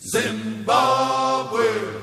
Zimbabwe.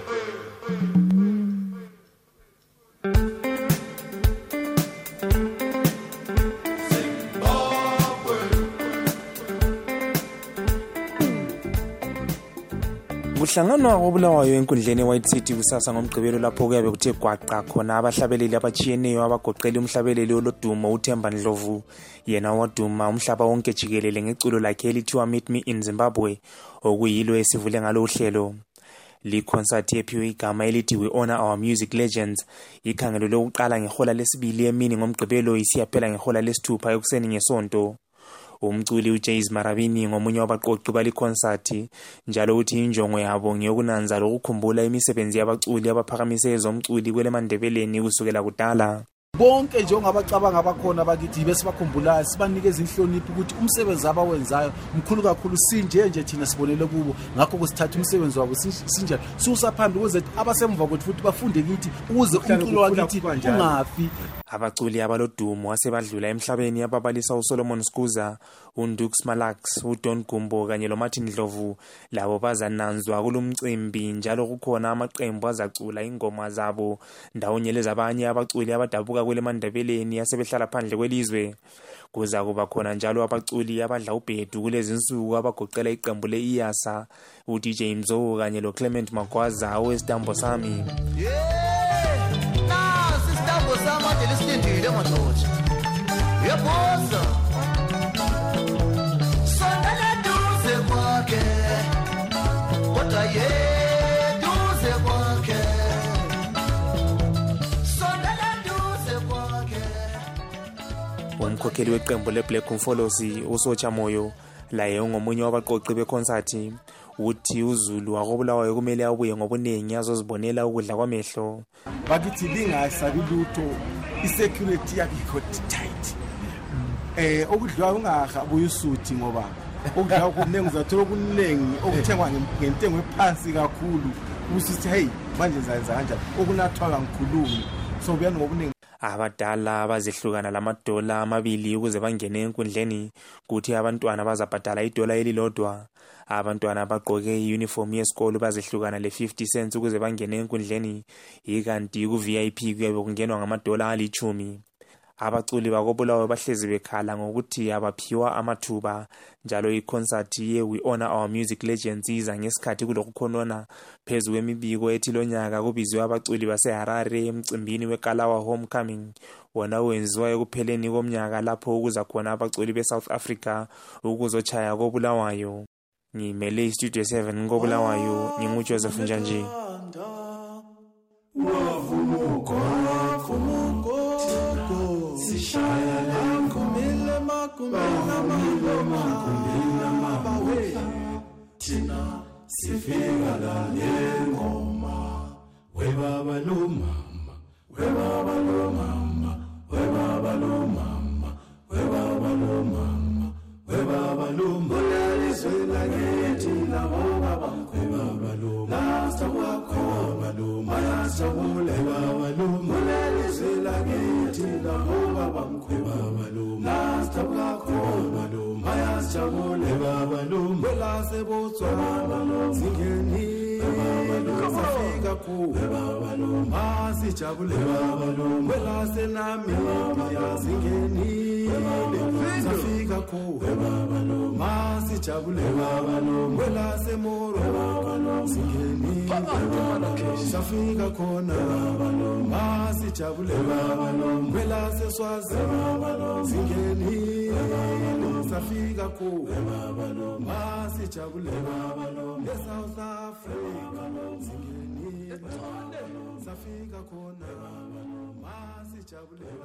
Kuhlanganwa kobulawayo enkundleni eWhite City kusasa ngomgqibelo lapho kuyabe kuthe gwaqa khona abahlabeleli abachiyeneyo abagoqela umhlabeleli olodumo uThemba Ndlovu yena waduma umhlaba wonke jikelele ngeculo lakhe elithiwa Meet Me in Zimbabwe okuyilo esivule ngalo uhlelo. Li concert ephiwe igama elithi We Honor Our Music Legends ikhangelo lokuqala ngehola lesibili emini ngomgqibelo isiyaphela ngehola lesithupha ekuseni ngesonto. Umculi uJays Marabini ngomunye wabaqoqi bali concert njalo uthi injongo yabo ngiyokunanza lokukhumbula imisebenzi yabaculi abaphakamise ezomculi kweleMandebeleni kusukela kudala. Bonke njengabacabanga abakhona bakithi bese bakhumbula sibanikeza inhlonipho ukuthi umsebenzi abawenzayo umkhulu kakhulu sinje thina sibonele kubo ngakho kusithatha umsebenzi wabo sinjalo susaphambili ukuze abasemva kwethu futhi bafunde kithi ukuze umculo wakithi ungafi. Abaculi abalodumo asebadlula emhlabeni ababalisa uSolomon Skuza, uNdux Malax, uDon Gumbo kanye loMartin Ndlovu labo bazananzwa kulomcimbi njalo kukhona amaqembu azacula ingoma zabo ndawonye lezabanye abaculi abadabuka kweleMandebeleni asebehlala phandle kwelizwe. Kuza kuba khona njalo abaculi abadla ubhedu kulezi insuku abagoqela iqembu leIyasa uDJ Mzo kanye loClement Magwaza owesitambo sami. Samade lisindile madoda yeboza sondela duze kwakhe kodwa duze kwakhe sondela duze kwakhe. Umkhokheli weqembu leBlack Umfolosi uSotsha Moyo laye ungomunye wabaqoqi beconcert uthi uZulu akobulawayo kumele abuye ngobunengi azozibonela ukudla kwamehlo. Bakithi lingasabi lutho isecurity yakho tight. Okudliwa ungahabuye usuthi ngoba okudliwa kuningi uzathola okuningi okuthengwa ngentengo ephansi kakhulu usithi hey manje ngizayenza kanjani okunathwa kangikhulumi so buyani ngobuningi. Abadala abazehlukana lamadola amabili ukuze bangene enkundleni kuthi abantwana bazabhadala idola elilodwa. Abantwana abagqoke iuniform yesikolo bazehlukana le50 cents ukuze bangene enkundleni ikanti ku VIP kuyabe kungenwa ngamadola ali10. Abaculi bakobulawayo bahlezi bekhala ngokuthi abaphiwa amathuba njalo iconcert ye We Honor Our Music Legends iza ngesikhathi kulokukhonona phezu kwemibiko ethi lonyaka kubizwe abaculi baseHarare emcimbini weKalawa Homecoming wona wenziwa ekupheleni komnyaka lapho ukuza khona abaculi beSouth Africa ukuzochaya kobulawayo. Ngimele iStudio 7 kobulawayo nginguJoseph Njanji. Tina sifika la ngoma we baba lo mama we baba lo mama we baba lo mama we baba lo mama we baba lo mama lizwela ngithi la baba we baba lo mama sawakho baba lo mama sawule baba lo mama lizwela ngithi la baba we baba lo mama sawakho baba lo mama sawule baba lo mama sebotswana zingeni baba lo safika ku baba lo mama sijabule baba lo mama senami zingeni safika ku baba lo mama sijabule baba lo mama semoro baba lo zingeni safika khona baba lo mama sijabule baba lo mama seswazi baba lo zingeni safika ku baba lo mama sijabule baba lo South Africa zingeni safika khona baba lo mama sijabule